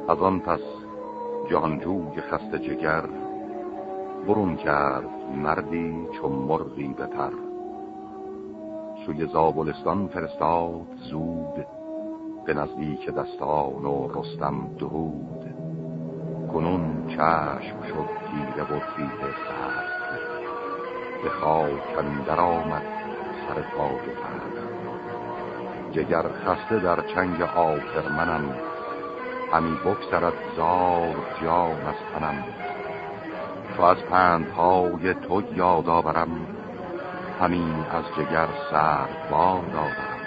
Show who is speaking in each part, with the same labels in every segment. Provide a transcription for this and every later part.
Speaker 1: از آن پس جهانجوی خسته جگر برون کرد مردی چون مرغی به پر. سوی زابلستان فرستاد زود، به نزدیک دستان و رستم درود. کنون چشم شد تیره و تیره سخت، به خاک اندر آمد سر تاج و تخت. جگر خسته در چنگ آهرمنم، همی بگذرد زار جان از تنم. چو از پندهای تو یاد آورم، همین از جگر سرد باد آورم.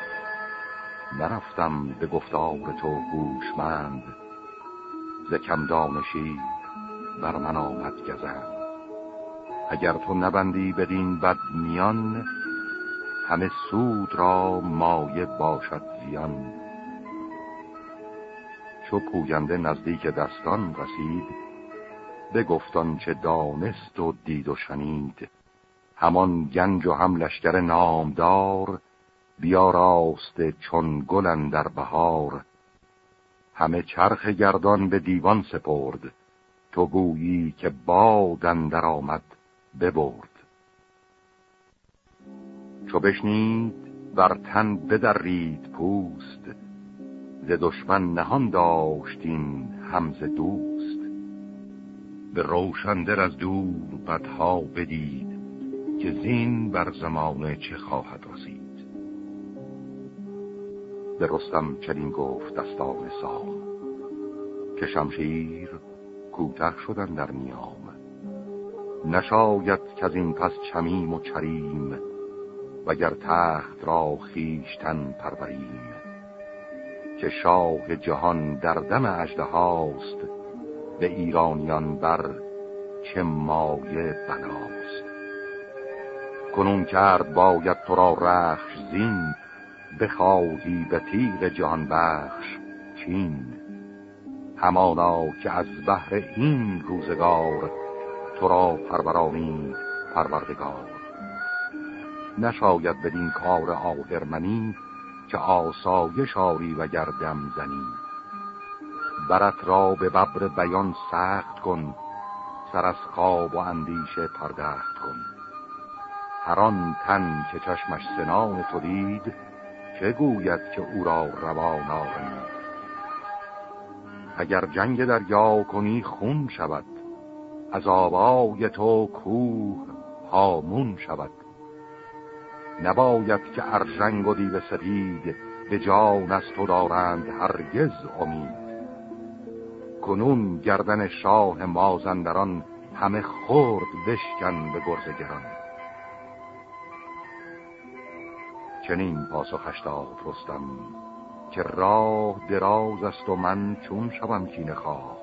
Speaker 1: نرفتم به گفتار تو هوشمند، ز کم دانشی بر من آمد گزند. اگر تو نبندی بدین بد میان، همه سود را مایه باشد زیان. چو پوینده نزدیک دستان رسید، بگفت آنچه دانست و دید و شنید. همان گنج و هم لشکر نامدار، بیاراسته چون گل اندر بهار. همه چرخ گردان به دیوان سپرد، تو گویی که باد اندر آمد ببرد. چو بشنید بر تن بدرید پوست، ز دشمن نهان داشتین هم ز دوست. به روشندر از دور بدها بدید، که زین بر زمانه چه خواهد رسید. به رستم چنین گفت دستان سام، که شمشیر کوته شدن در نیام. نشاید که از این پس چمیم و چریم، وگر تخت را خیشتن پروریم. که شاه جهان در دم اژدهاست، به ایرانیان بر چه مایه بناست. کنون کرد باید تو را رخش زین، بخواهی به تیغ جهان بخش چین. همانا که از بهر این روزگار، تو را پرورانید پروردگار. نشاید بدین کار آهرمنی، که آسایش آری و گردم زنی. برت را به ببر بیان سخت کن، سر از خواب و اندیشه پردخت کن. هر آن تن که چشمش سنان تو دید، چه گوید که او را روان آرمید. اگر جنگ دریا کنی خون شود، از آوای تو کوه هامون شود. نباید که ارژنگ و دیو سپید، به جان از تو دارند هرگز امید. کنون گردن شاه مازندران، همه خرد بشکن به گرز گران. چنین پاسخش داد رستم، که راه دراز است و من چون شوم کینه خواه.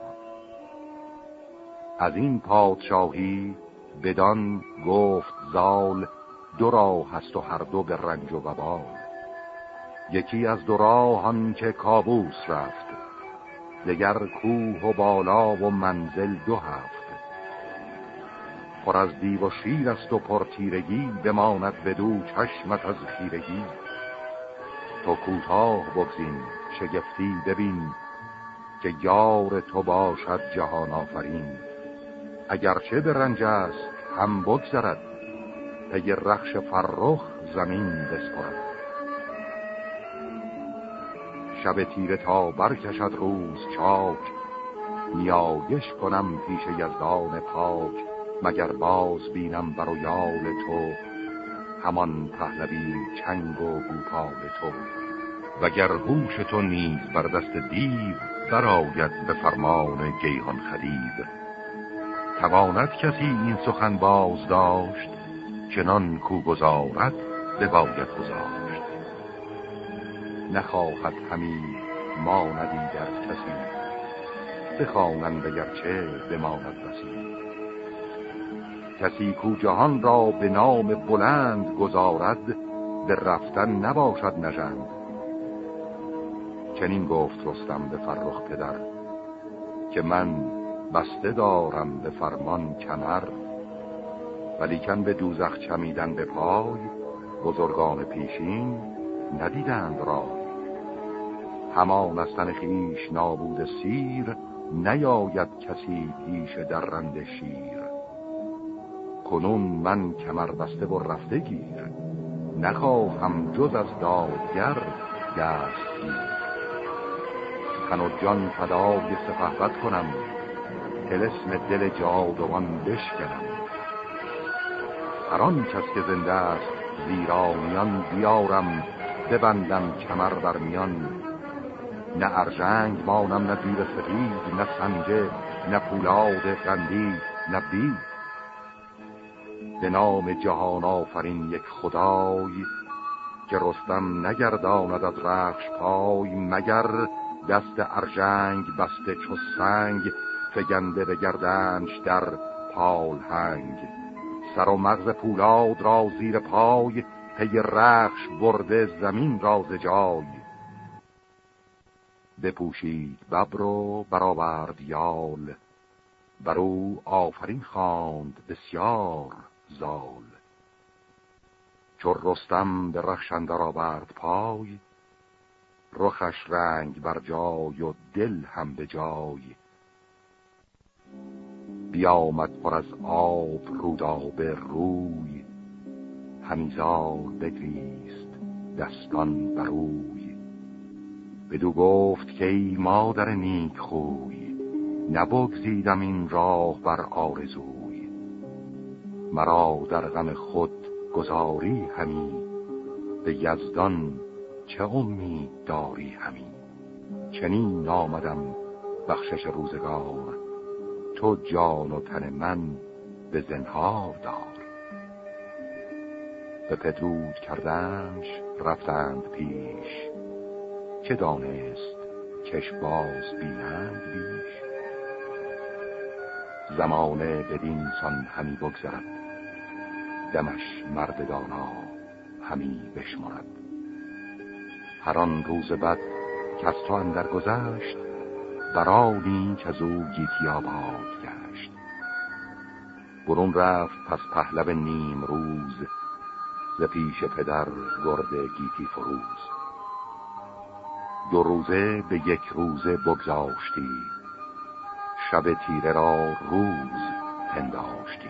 Speaker 1: از این پادشاهی بدان گفت زال، دو راه هست و هر دو به رنج و وبال. یکی از دو راهان که کاووس رفت، دگر کوه و بالا و منزل دو هفت. پر از دیو و شیر است و پر تیرگی، بماند بدو چشمت از خیرگی. تو کوتاه بگزین شگفتی ببین، که یار تو باشد جهان آفرین. اگرچه به رنج است هم بگذرد، پی رخش فرخ زمین بسپرد. شب تیره تا برکشد روز چاک، نیایش کنم پیش یزدان پاک. مگر باز بینم بر و یال تو، همان پهلوی چنگ و گوپال تو. وگر هوش تو نیز بر دست دیو، برآید به فرمان گیهان خدیو. تواند کسی این سخن باز داشت، چنان کو گذارد بباید گذاشت. نخواهد همی ماندی در کسی، بخوانند اگرچه بماند بسی. کسی کو جهان را به نام بلند گذارد، به رفتن نباشد نژند. چنین گفت رستم به فرخ پدر، که من بسته دارم به فرمان کمر. ولیکن به دوزخ چمیدن به پای، بزرگان پیشین ندیدند رای. همان از تن خویش نابود سیر، نیاید کسی پیش درنده شیر. کنون من کمر بسته و رفته گیر، نخواهم جز از دادگر دست گیر. تن و جان فدای سپهبد کنم، طلسم دل جادوان بشکنم. هر آن کس که زنده است زیرانیان، بیارم ببندم کمر بر میان. نه ارژنگ مانم نه دیو سپید، نه سنجه نه پولاد قندی نه بید. به نام جهان آفرین یک خدای، که رستم نگرداند از رخش پای. مگر دست ارژنگ بسته چو سنگ، فگنده به گردنش در پالهنگ. سر و مغز پولاد را زیر پای، پی رخش برده زمین را ز جای. بپوشید ببر و برآورد یال، بر او آفرین خواند بسیار زال. چو رستم به رخش اندر آورد پای، رخش رنگ بر جای و دل هم به جای. بیامد پر از آب رودابه روی، همیزار بگریست دستان بر اوی. بدو گفت که ای مادر نیک خوی، نبگزیدم این راه بر آرزوی. مرا در غم خود گذاری همی، به یزدان چه امید داری همی. چنین آمدم بخشش روزگار، تو جان و تن من به زنهار دار. به پدرود کردنش رفتند پیش، چه دانست کش باز بینند بیش. زمانه بدین سان همی بگذرد، دمش مرد دانا همی بشمرد. هر آن روز بد که از تو اندر گذشت، برانی که از او گیتی آباد گشت. برون رفت پس پهلو نیم روز، ز پیش پدر گرد گیتی فروز. 2 روزه به 1 روزه بگذاشتی، شب تیره را روز پنداشتی.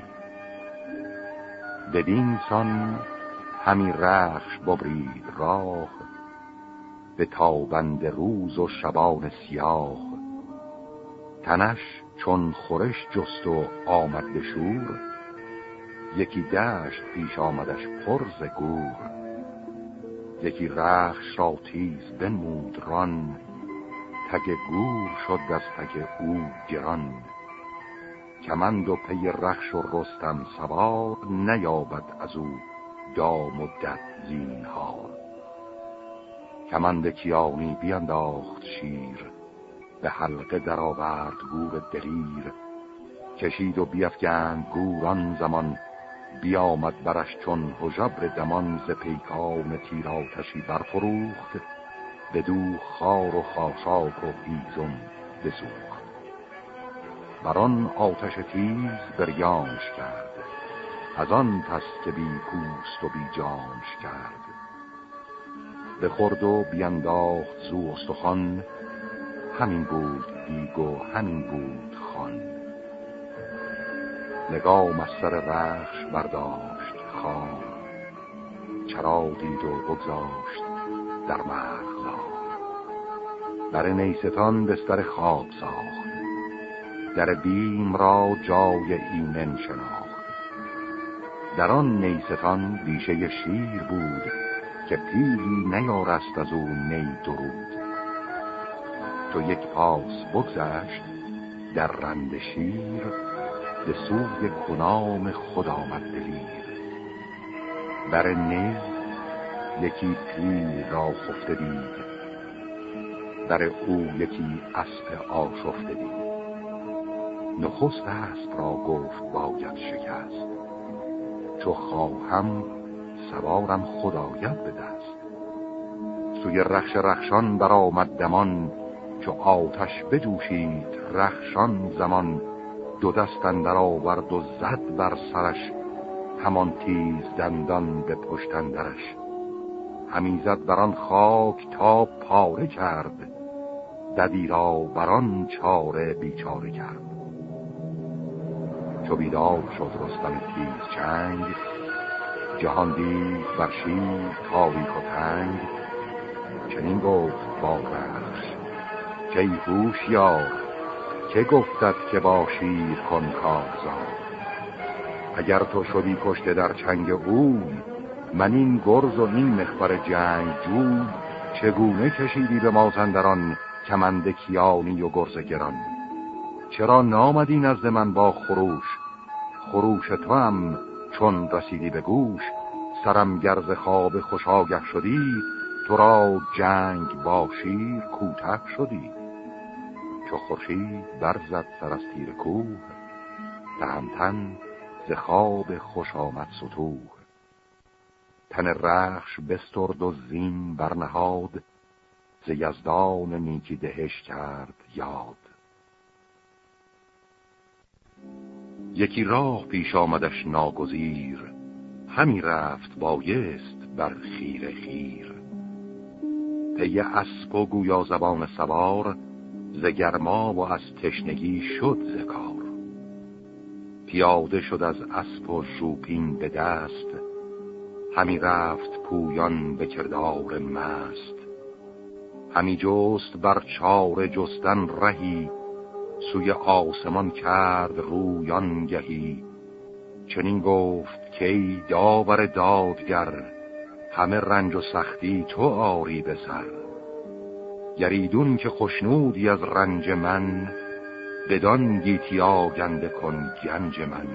Speaker 1: بدین سان همی رخش ببرید راه، به تابند روز و شبان سیاه. تنش چون خورش جست و آمد به شور، یکی دشت پیش آمدش پر ز گور. یکی رخش را تیز بنمود ران، تگ گور شد از تگ او گران. کمند و پی رخش و رستم سوار، نیابد از او دام و دد زینهار. کمند کیانی بینداخت شیر، به حلقه در آورد گور دلیر. کشید و بیفگند گوران زمان، بیامد برش چون هژبر دمان. ز پیکان تیر آتشی برفروخت، بدو خار و خاشاک و هیزم بسوخت. بران آتش تیز بریانش کرد، از آن پس که بی پوست و بی جانش کرد. بخورد و بینداخت زو استخوان، همین بود دیگ و همین بود خوان. لگام از سر رخش برداشت خار، چرا دید و بگذاشت در مرغزار. در نیستان بستر خواب ساخت، در بیم را جای ایمن شناخت. در آن نیستان بیشه شیر بود، که پیلی نیارست از او نی درود. تو 1 پاس بگذشت در رند شیر، به سوی کنام خود آمد دلیر. بر نی یکی پیل را خفته دید، در او یکی اسب آشفته دید. نخست اسب را گفت باید شکست، چو خواهم سوارم خود آید به دست. سوی رخش رخشان برآمد دمان، چو آتش بجوشید رخشان زمان. 2 دست اندر آورد و زد بر سرش، همان تیز دندان به پشت اندرش. همی زد بران خاک تا پاره کرد، ددی را بران چاره بیچاره کرد. چو بیدار شد رستم تیز چنگ، جهان دید بر شیر تاریک و تنگ. چنین گفت با رخش که هوشیار، که گفتت که با شیر کن کارزار. اگر تو شدی کشته در چنگ اوی، من این گرز و این مخبر جنگ جوی. چگونه کشیدی به مازندران، کمند کیانی و گرز گران. چرا نامدی نزد من با خروش، خروش تو هم چون رسیدی به گوش. سرم گرز خواب خوش آگه شدی، تو را جنگ با شیر کوته شدی. چو خورشید برزد سر از تیر کوه، تهمتن ز خواب خوش آمد ستوه. تن رخش بسترد و زین برنهاد، ز یزدان نیکی دهش کرد یاد. یکی راه پیش آمدش ناگزیر، همی رفت بایست بر خیر خیر. پی اسب و گویا زبان سوار، ز گرما و از تشنگی شد ز کار. پیاده شد از اسب و ژوپین به دست، همی رفت پویان به کردار مست. همی جست بر چاره جستن رهی، سوی آسمان کرد رویان گهی. چنین گفت که ای داور دادگر، همه رنج و سختی تو آری به سر. گریدون که خوشنودی از رنج من، بدان گیتی آگنده کن گنج من.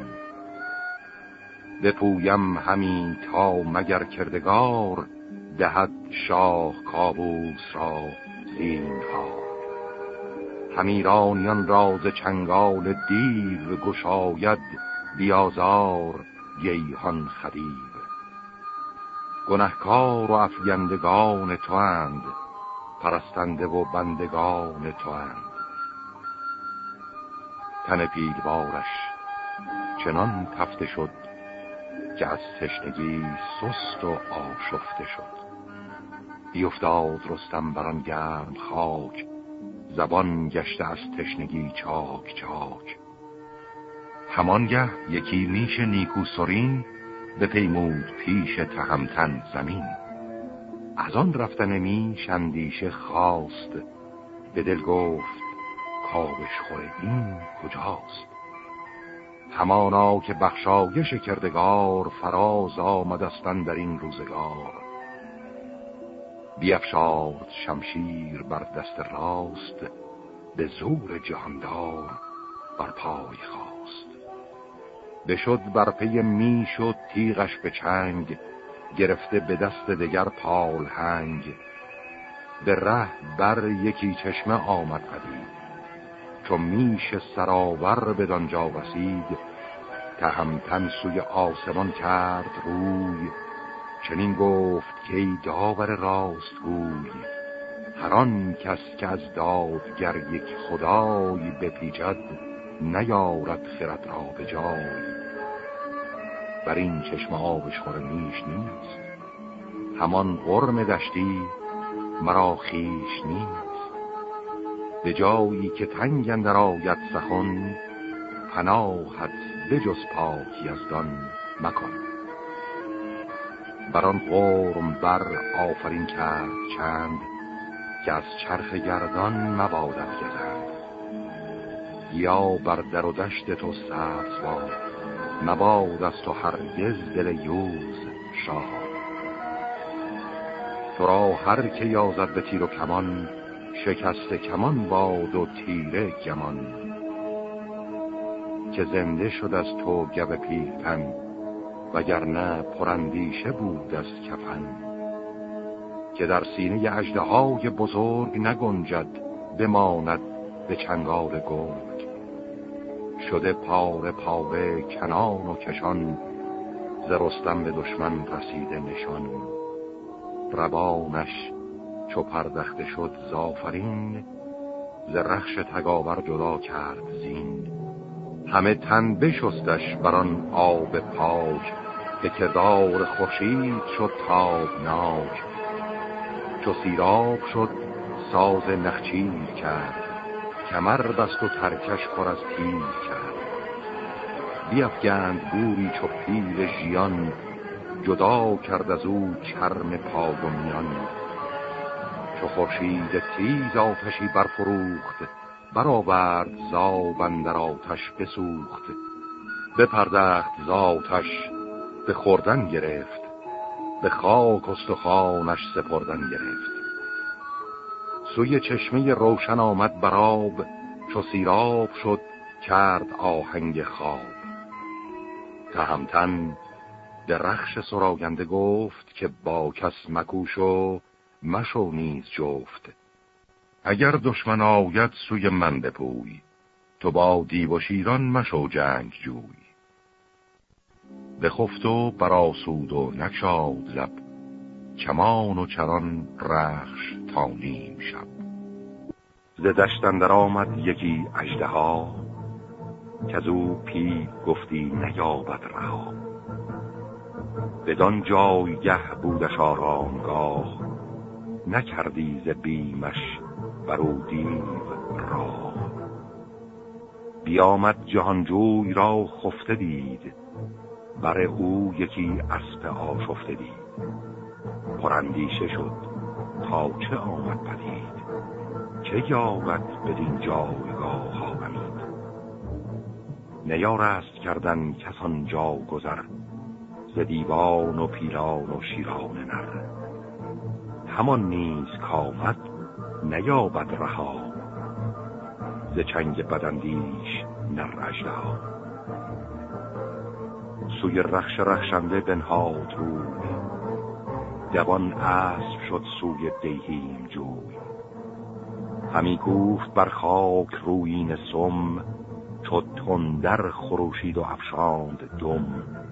Speaker 1: بپویم همین تا مگر کردگار، دهد شاه کاووس را زینهار. همیرانیان راز چنگال دیو، گشاید بیازار گیهان خدیو. گنهکار و افگندگان تو اند، پرستنده و بندگان تو اند. تن پیلوارش چنان تفته شد، که از تشنگی سست و آشفته شد. بیفتاد رستم بران گرم خاک، زبان گشته از تشنگی چاک چاک. همانگه یکی میش نیکو سرین، بپیمود پیش تهمتن زمین. از آن رفتن میش اندیشه خواست، به دل گفت کاوشخور این کجاست. همانا که بخشایش کردگار، فراز آمدستن در این روزگار. بیفشارد شمشیر بر دست راست، به زور جهاندار بر پای خواست. بشد بر پی میش و تیغش به چنگ، گرفته به دست دگر پالهنگ. به ره بر یکی چشمه آمد پدید، چو میش سراور بدانجا رسید. تهمتن سوی آسمان کرد روی، چنین گفت که ای داور راست گوی. هر آن کس که از دادگر یک خدای بپیچد، نیارد خرد را به جای. بر این چشم آبشخور میش نیست، همان غرم دشتی مرا خویش نیست. به جایی که تنگ اندر آید سخن، پناهت بجز پاک یزدان مکن. بران غرم بر آفرین کرد چند، که از چرخ گردان مبادت گزند. یا بر در و دشت تو سبز باد، مباد از تو هرگز دل یوز شاد. تو را هر که یازد به تیر و کمان، شکست کمان باد و تیره گمان. که زنده شد از تو گو پیلتن، وگرنه پراندیشه بود از کفن. که در سینه اژدهای بزرگ نگنجد، بماند به چنگال گرگ. شده پاره پاره کنان و کشان، ز رستم به دشمن رسیده نشان. روانش چو پردخته شد زآفرین، ز رخش تگاور جدا کرد زین. همه تن بشستش بران آب پاک، به کردار خورشید شد تابناک. چو سیراب شد ساز نخچیر کرد، کمر بست و ترکش پر از تیر کرد. بیفگند گوری چو پیل ژیان، جدا کرد از او چرم پای و میان. چو خورشید تیز آتشی برفروخت، برآورد ز آب اندر آتش بسوخت. بپردخت ز آتش به خوردن گرفت، به خاک استخوانش سپردن گرفت. سوی چشمه روشن آمد بر آب، چو سیراب شد کرد آهنگ خواب. تهمتن به رخش سراینده گفت، که با کس مکوش و مشو نیز جفت. اگر دشمن آید سوی من بپوی، تو با دیو و شیران مشو جنگ جوی. بخفت و برآسود و نگشاد لب، کمان و چران رخش تا نیم شب. ز دشت اندر آمد یکی اژدها، کز او پیل گفتی نیابد رها. بدان جایگه بودش آرامگاه، نکردی ز بیمش برو دیو راه. بیامد جهانجوی را خفته دید، بر او یکی اسپ آشفته دید. پراندیشه شد تا چه آمد پدید، چه یابد بدین جایگاه آمید. نیارست کردن کسان جا گذر، ز دیوان و پیلان و شیران نر. همان نیز کامد نیابد رها، ز چنگ بداندیش نر اژدها. سوی رخش رخشنده بنهاد روی، دوان اسب شد سوی دیهیم جوی. همی کوفت بر خاک رویین سم، چو تندر خروشید و افشاند دم.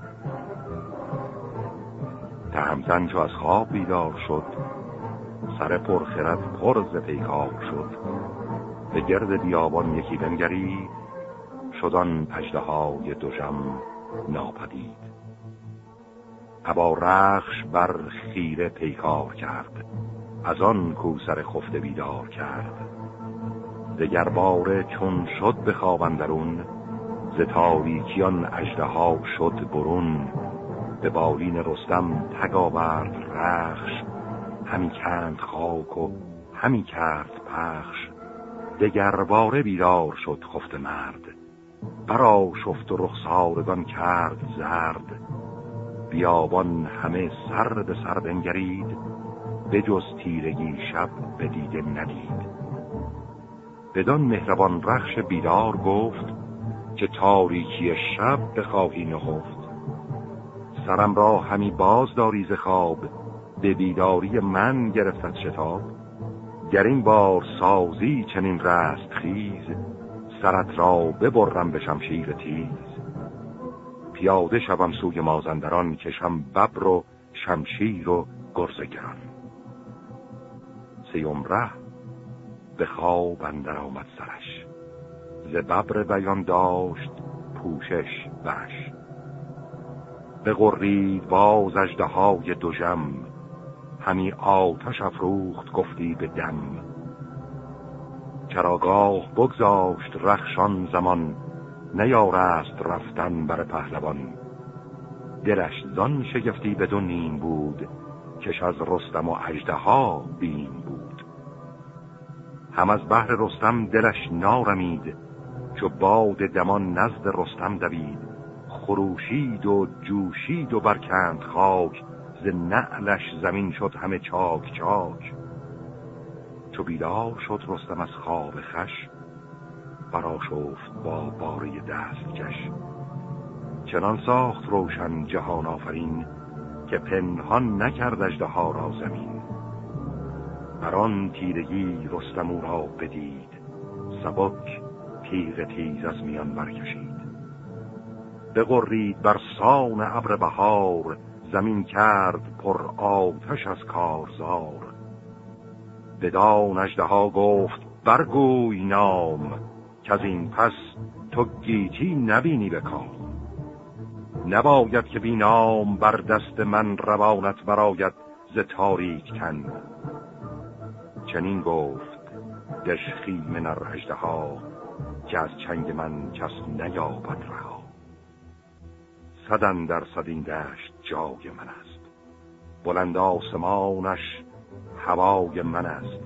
Speaker 1: تهمتن چو از خواب بیدار شد، سر پرخرد پر ز پیکار شد. به گرد بیابان یکی بنگرید، شدان اژدهای دژم ناپدید. ابا رخش بر خیره پیکار کرد، از آن کو سر خفته بیدار کرد. دگر باره چون شد به خواب اندرون، ز تاریکیان اژدها شد برون. به بالین رستم تگ آورد رخش، همی کند خاک و همی کرد پخش. دگر باره بیدار شد خفته مرد، برآشفت و رخسارگان کرد زرد. بیابان همه سر به سر بنگرید، به جز تیرگی شب به دیده ندید. بدان مهربان رخش بیدار گفت، که تاریکی شب بخواهی نهفت. سرم را همی باز داری ز خواب، به بیداری من گرفتت شتاب. گر این بار سازی چنین رست خیز، سرت را ببرم به شمشیر تیز. پیاده شوم سوی مازندران، کشم ببر و شمشیر و گرز گران. سیم ره به خواب اندر آمد سرش، ز ببر بیان داشت پوشش برش. بغرید باز اژدهای دژم، همی آتش افروخت گفتی به دم. چراگاه بگذاشت رخشان زمان، نیارست رفتن بر پهلوان. دلش زان شگفتی به دو نیم بود، کش از رستم و اژدها بیم بود. هم از بحر رستم دلش نارمید، چو باد دمان نزد رستم دوید. خروشید و جوشید و برکند خاک، ز نعلش زمین شد همه چاک چاک. چو بیدار شد رستم از خواب خش، برآشفت با باره دستکش. چنان ساخت روشن جهان آفرین، که پنهان نکرد اژدها را زمین. بر آن تیرگی رستم او را بدید، سبک تیغ تیز از میان برکشید. بغرید بر سان ابر بهار، زمین کرد پر آتش از کارزار. بدان اژدها گفت برگوی نام، که از این پس تو گیتی نبینی به کام. نباید که بی نام بر دست من روانت براید ز تاریک تن. چنین گفت دژخیم نر اژدها که از چنگ من کس نیابد رها. صد اندر صد این دشت جای من است، بلند آسمانش هوای من است.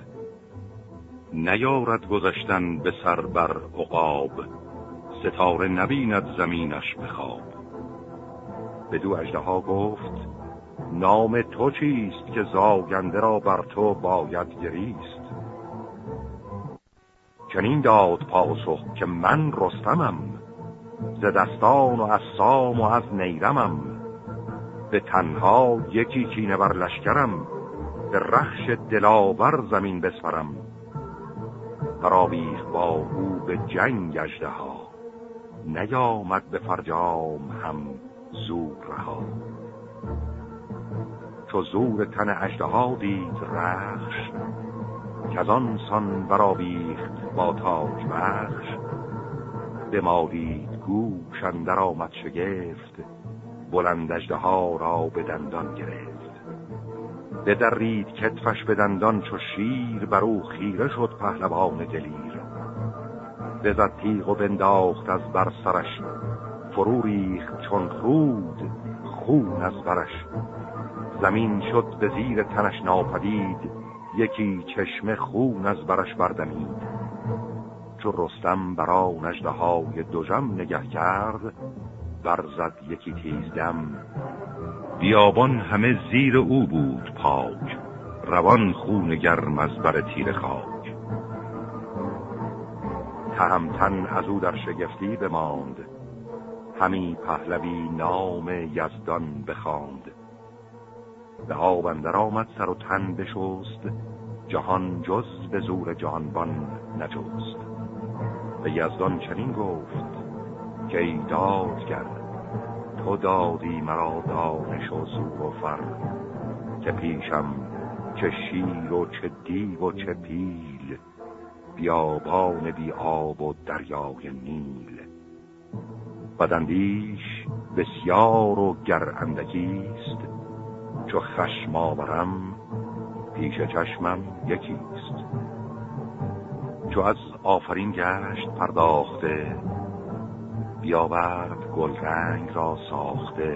Speaker 1: نیارد گذشتن به سر بر عقاب، ستاره نبیند زمینش به خواب. بدو اژدها گفت نام تو چیست که زاینده را بر تو باید گریست. چنین داد پاسخ که من رستمم، ز دستان و از سام و از نیرمم. به تنها یکی کینه بر لشکرم، به رخش دلاور زمین بسپرم. برآویخت با او به جنگ اژدها، نیامد به فرجام هم زور رها. چو زور تن اژدها دید رخش، کزان سان برآویخت با تاج بخش. بمالید گوش اندر آمد شگفت، بلند اژدها را به دندان گرفت. بدرید کتفش به دندان چو شیر، بر او خیره شد پهلوان دلیر. بزد تیغ و بنداخت از بر سرش، فرو ریخت چون رود خون از برش. زمین شد به زیر تنش ناپدید، یکی چشمه خون از برش بردمید. چو رستم بران اژدهای دژم نگه کرد، برزد یکی تیزدم. بیابان همه زیر او بود پاک، روان خون گرم از بر تیر خاک. تهمتن از او در شگفتی بماند، همی پهلوی نام یزدان بخواند. به آب اندر آمد سر و تن بشست، جهان جز به زور جهانبان نجست. به یزدان چنین گفت که ای دادگر، تو دادی مرا دانش و زور و فر. که پیشم چه شیر و چه دیو و چه پیل، بیابان بی آب و دریای نیل. بداندیش بسیار و گر اندکیست، چو خشم آورم پیش چشمم یکیست. چو از آفرین گشت پرداخته، بیاورد گل رنگ را ساخته.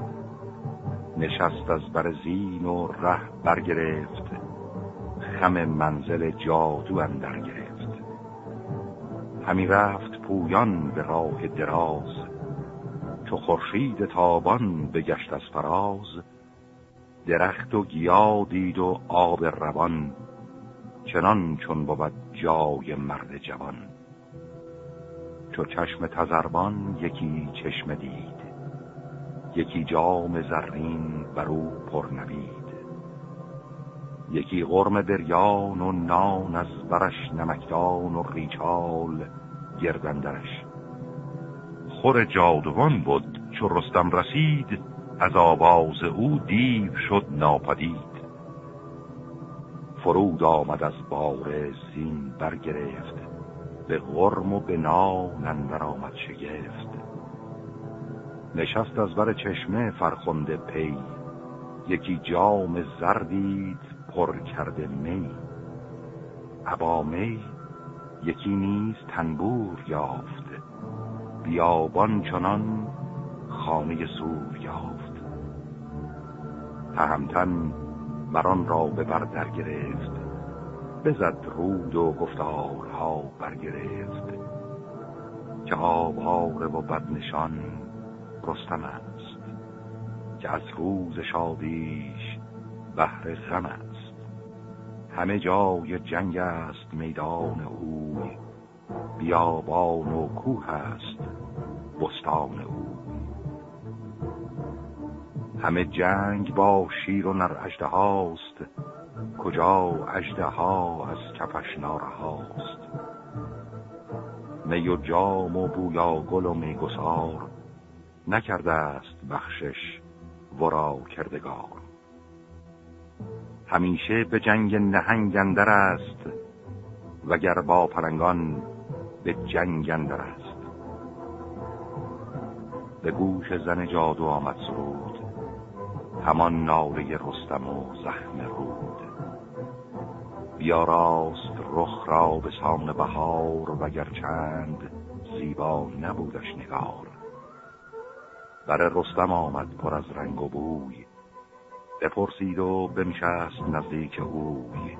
Speaker 1: نشست از بر زین و ره برگرفت، خم منزل جادو اندر گرفت. همی رفت پویان به راه دراز، چو خورشید تابان بگشت از فراز. درخت و گیا دید و آب روان، چنان چون بود جای مرد جوان. چو چشم تذربان یکی چشم دید، یکی جام زرین بر او پر نبید. یکی غرم بریان و نان از برش، نمکدان و ریچال گردندرش. خور جادوان بود چو رستم رسید، از آواز او دیو شد ناپدید. فرود آمد از باره زین برگرفت، به غرم و به نان اندر آمد شگفت. نشست از بر چشمه فرخنده پی، یکی جام زر دید پر کرده می. ابا می یکی نیز تنبور یافت، بیابان چنان خانه سور یافت. تهمتن بران را به بر در گرفت، بزد رود و گفتارها برگرفت. که آواره و بدنشان رستم است، که از روز شادیش بهر غم است. همه جای جنگ است میدان اوی، بیابان و کوه است بستان اوی. همه جنگ با شیر و نر اژدهاست، کجا اژدها از کفش نارهاست. می و جام و بویا گل و میگسار، نکرده است بخشش ورا کردگار. همیشه به جنگ نهنگ اندر است، وگر با پلنگان به جنگ اندر است. به گوش زن جادو آمد سرود، همان ناله رستم و زخم رود. بیاراست رخ را به سان بهار، وگر چند زیبا نبودش نگار. بر رستم آمد پر از رنگ و بوی، بپرسید و بنشست نزدیک اوی.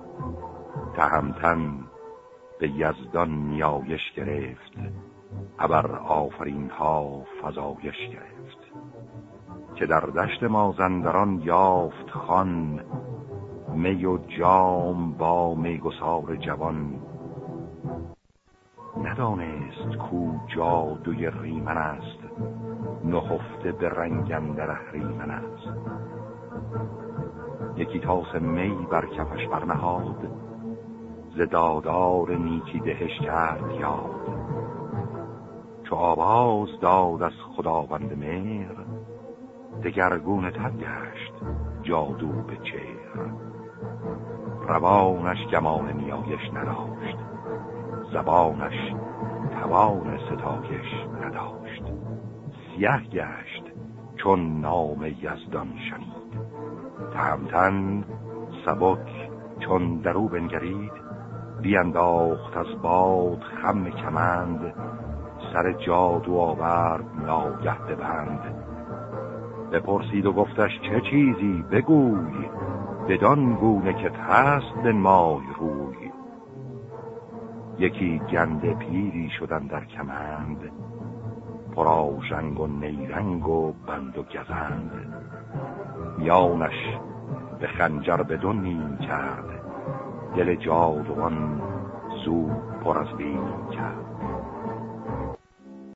Speaker 1: تهمتن به یزدان نیایش گرفت، ابر آفرین ها فزایش گرفت. که در دشت مازندران یافت خان، می و جام با میگسار جوان. ندانست کو جادوی ریمن است، نهفته به رنگ اندر اهریمن است. یکی تاس می بر کفش برنهاد، ز دادار نیکی دهش کرد یاد. چو آواز داد از خداوند مهر، دگرگونه تر گشت جادو به چهر. روانش گمان نیایش نداشت، زبانش توان ستایش نداشت. سیه گشت چون نام یزدان شنید، تهمتن سبک چون درو بنگرید. بینداخت از باد خم کمند، سر جادو آورد ناگه ببند. بپرسید و گفتش چه چیزی بگوی، بدان گونه که هست بنمای روی. یکی گنده پیری شدن در کمند، پرآژنگ و نیرنگ و بند و گزند. میانش به خنجر به دو نیم کرد، دل جادوان زود پر از بیم کرد.